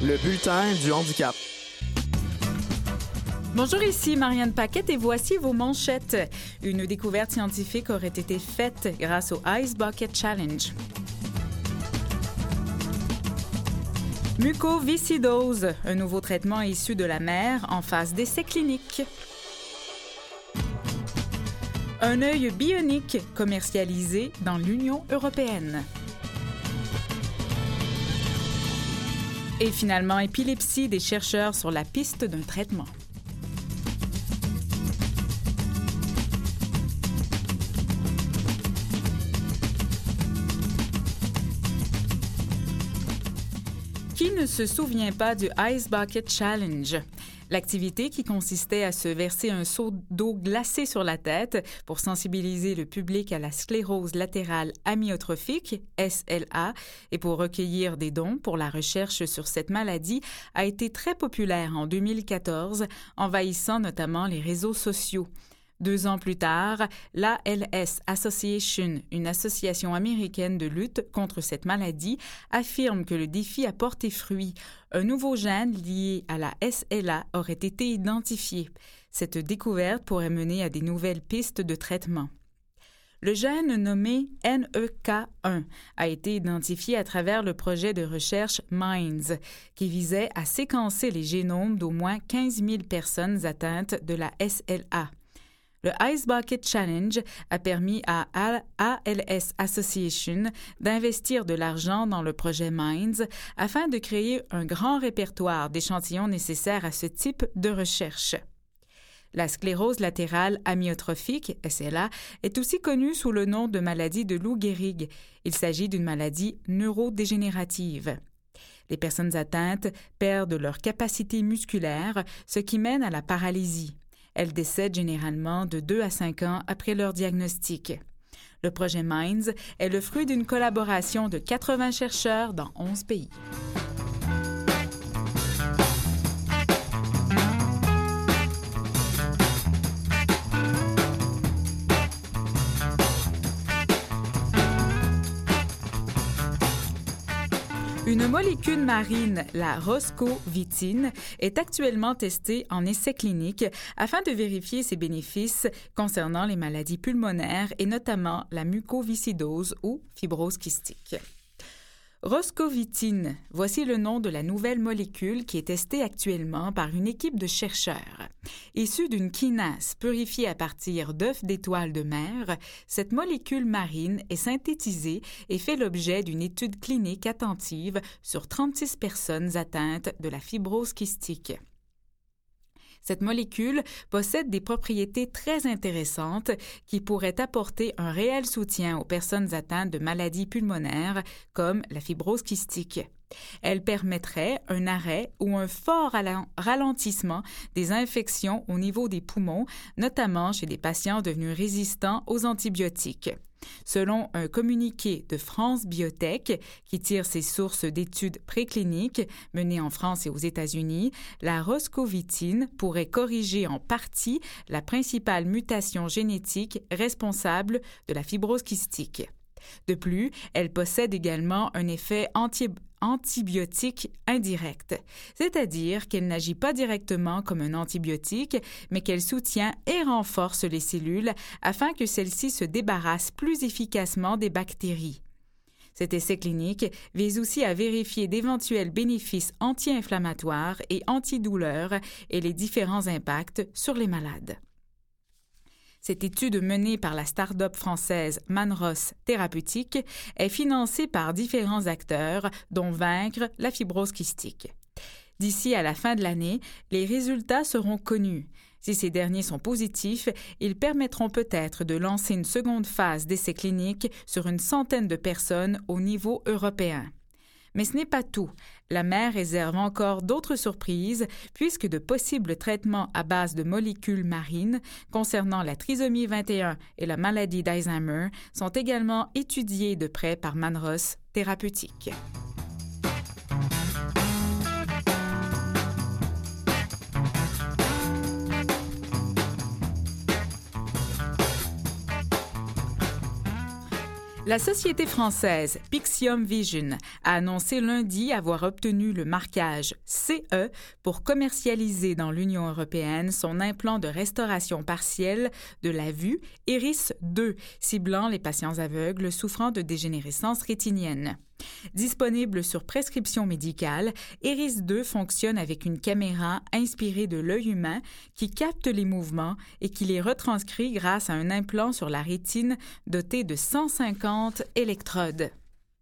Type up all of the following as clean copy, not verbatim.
Le bulletin du handicap. Bonjour, ici Marianne Paquette et voici vos manchettes. Une découverte scientifique aurait été faite grâce au Ice Bucket Challenge. Mucoviscidose, un nouveau traitement issu de la mer en phase d'essai clinique. Un œil bionique commercialisé dans l'Union européenne. Et finalement, épilepsie, des chercheurs sur la piste d'un traitement. Qui ne se souvient pas du Ice Bucket Challenge? L'activité qui consistait à se verser un seau d'eau glacée sur la tête pour sensibiliser le public à la sclérose latérale amyotrophique, SLA, et pour recueillir des dons pour la recherche sur cette maladie a été très populaire en 2014, envahissant notamment les réseaux sociaux. 2 ans plus tard, l'ALS Association, une association américaine de lutte contre cette maladie, affirme que le défi a porté fruit. Un nouveau gène lié à la SLA aurait été identifié. Cette découverte pourrait mener à des nouvelles pistes de traitement. Le gène nommé NEK1 a été identifié à travers le projet de recherche MINDS, qui visait à séquencer les génomes d'au moins 15 000 personnes atteintes de la SLA. Le Ice Bucket Challenge a permis à ALS Association d'investir de l'argent dans le projet MINDS afin de créer un grand répertoire d'échantillons nécessaires à ce type de recherche. La sclérose latérale amyotrophique, SLA, est aussi connue sous le nom de maladie de Lou Gehrig. Il s'agit d'une maladie neurodégénérative. Les personnes atteintes perdent leur capacité musculaire, ce qui mène à la paralysie. Elles décèdent généralement de 2 à 5 ans après leur diagnostic. Le projet MINDS est le fruit d'une collaboration de 80 chercheurs dans 11 pays. Une molécule marine, la roscovitine, est actuellement testée en essai clinique afin de vérifier ses bénéfices concernant les maladies pulmonaires et notamment la mucoviscidose ou fibrose kystique. Roscovitine, voici le nom de la nouvelle molécule qui est testée actuellement par une équipe de chercheurs. Issue d'une kinase purifiée à partir d'œufs d'étoiles de mer, cette molécule marine est synthétisée et fait l'objet d'une étude clinique attentive sur 36 personnes atteintes de la fibrose kystique. Cette molécule possède des propriétés très intéressantes qui pourraient apporter un réel soutien aux personnes atteintes de maladies pulmonaires comme la fibrose kystique. Elle permettrait un arrêt ou un fort ralentissement des infections au niveau des poumons, notamment chez des patients devenus résistants aux antibiotiques. Selon un communiqué de France Biotech, qui tire ses sources d'études précliniques menées en France et aux États-Unis, la roscovitine pourrait corriger en partie la principale mutation génétique responsable de la fibrose kystique. De plus, elle possède également un effet antibiotique indirect, c'est-à-dire qu'elle n'agit pas directement comme un antibiotique, mais qu'elle soutient et renforce les cellules afin que celles-ci se débarrassent plus efficacement des bactéries. Cet essai clinique vise aussi à vérifier d'éventuels bénéfices anti-inflammatoires et antidouleurs et les différents impacts sur les malades. Cette étude menée par la start-up française Manros Thérapeutique est financée par différents acteurs, dont Vaincre la fibrose kystique. D'ici à la fin de l'année, les résultats seront connus. Si ces derniers sont positifs, ils permettront peut-être de lancer une seconde phase d'essai clinique sur une centaine de personnes au niveau européen. Mais ce n'est pas tout. La mer réserve encore d'autres surprises puisque de possibles traitements à base de molécules marines concernant la trisomie 21 et la maladie d'Alzheimer sont également étudiés de près par Manros Thérapeutique. La société française Pixium Vision a annoncé lundi avoir obtenu le marquage CE pour commercialiser dans l'Union européenne son implant de restauration partielle de la vue Iris 2, ciblant les patients aveugles souffrant de dégénérescence rétinienne. Disponible sur prescription médicale, Iris 2 fonctionne avec une caméra inspirée de l'œil humain qui capte les mouvements et qui les retranscrit grâce à un implant sur la rétine doté de 150 électrodes.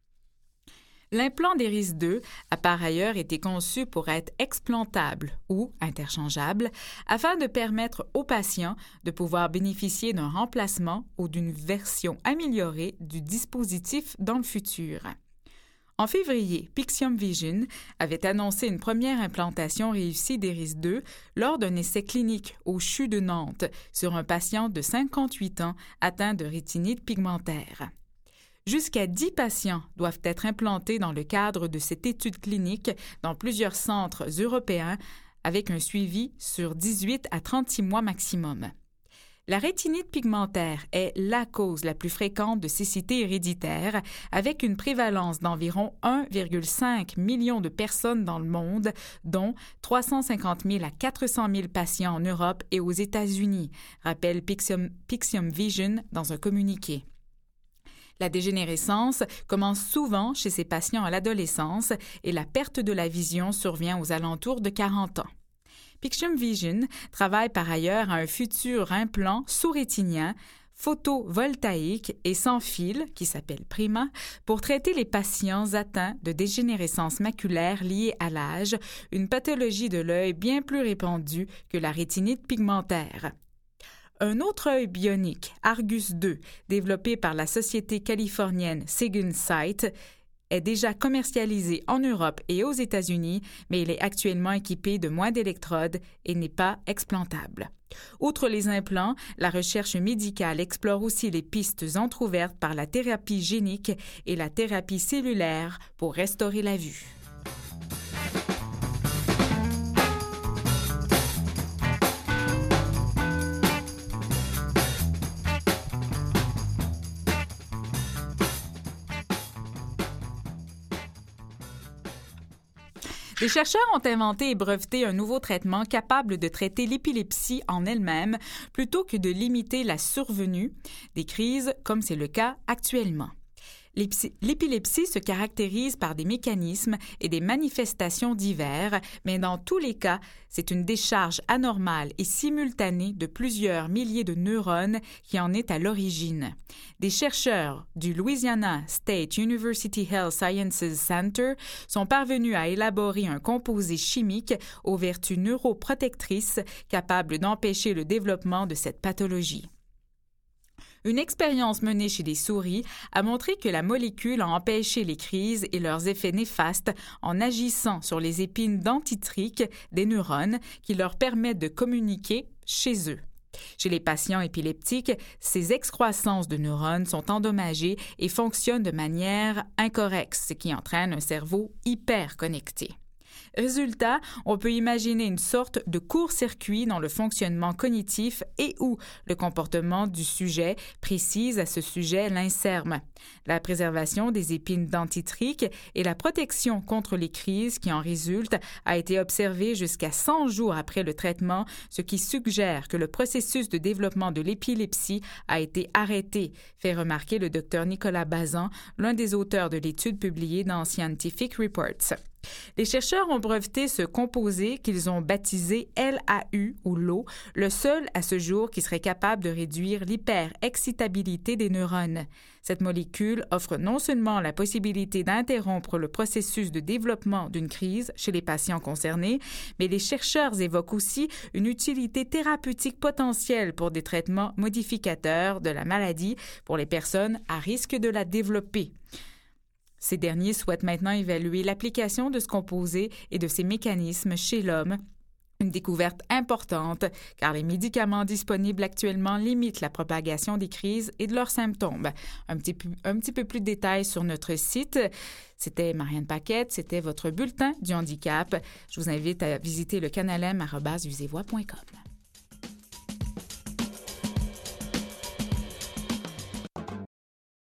L'implant d'Iris 2 a par ailleurs été conçu pour être explantable ou interchangeable afin de permettre aux patients de pouvoir bénéficier d'un remplacement ou d'une version améliorée du dispositif dans le futur. En février, Pixium Vision avait annoncé une première implantation réussie d'Iris 2 lors d'un essai clinique au CHU de Nantes sur un patient de 58 ans atteint de rétinite pigmentaire. Jusqu'à 10 patients doivent être implantés dans le cadre de cette étude clinique dans plusieurs centres européens avec un suivi sur 18 à 36 mois maximum. La rétinite pigmentaire est la cause la plus fréquente de cécité héréditaire, avec une prévalence d'environ 1,5 million de personnes dans le monde, dont 350 000 à 400 000 patients en Europe et aux États-Unis, rappelle Pixium Vision dans un communiqué. La dégénérescence commence souvent chez ces patients à l'adolescence et la perte de la vision survient aux alentours de 40 ans. Pixium Vision travaille par ailleurs à un futur implant sous-rétinien photovoltaïque et sans fil, qui s'appelle Prima, pour traiter les patients atteints de dégénérescence maculaire liée à l'âge, une pathologie de l'œil bien plus répandue que la rétinite pigmentaire. Un autre œil bionique, Argus 2, développé par la société californienne Second Sight, est déjà commercialisé en Europe et aux États-Unis, mais il est actuellement équipé de moins d'électrodes et n'est pas explantable. Outre les implants, la recherche médicale explore aussi les pistes entrouvertes par la thérapie génique et la thérapie cellulaire pour restaurer la vue. Les chercheurs ont inventé et breveté un nouveau traitement capable de traiter l'épilepsie en elle-même plutôt que de limiter la survenue des crises comme c'est le cas actuellement. L'épilepsie se caractérise par des mécanismes et des manifestations divers, mais dans tous les cas, c'est une décharge anormale et simultanée de plusieurs milliers de neurones qui en est à l'origine. Des chercheurs du Louisiana State University Health Sciences Center sont parvenus à élaborer un composé chimique aux vertus neuroprotectrices capable d'empêcher le développement de cette pathologie. Une expérience menée chez des souris a montré que la molécule a empêché les crises et leurs effets néfastes en agissant sur les épines dendritiques des neurones qui leur permettent de communiquer chez eux. Chez les patients épileptiques, ces excroissances de neurones sont endommagées et fonctionnent de manière incorrecte, ce qui entraîne un cerveau hyperconnecté. Résultat, on peut imaginer une sorte de court-circuit dans le fonctionnement cognitif et ou le comportement du sujet, précise à ce sujet l'INSERM. La préservation des épines dendritiques et la protection contre les crises qui en résultent a été observée jusqu'à 100 jours après le traitement, ce qui suggère que le processus de développement de l'épilepsie a été arrêté, fait remarquer le Dr Nicolas Bazan, l'un des auteurs de l'étude publiée dans Scientific Reports. Les chercheurs ont breveté ce composé qu'ils ont baptisé LAU ou LO, le seul à ce jour qui serait capable de réduire l'hyperexcitabilité des neurones. Cette molécule offre non seulement la possibilité d'interrompre le processus de développement d'une crise chez les patients concernés, mais les chercheurs évoquent aussi une utilité thérapeutique potentielle pour des traitements modificateurs de la maladie pour les personnes à risque de la développer. Ces derniers souhaitent maintenant évaluer l'application de ce composé et de ses mécanismes chez l'homme, une découverte importante car les médicaments disponibles actuellement limitent la propagation des crises et de leurs symptômes. Un petit peu plus de détails sur notre site. C'était Marianne Paquette, c'était votre bulletin du handicap. Je vous invite à visiter le canalem@visevoix.com.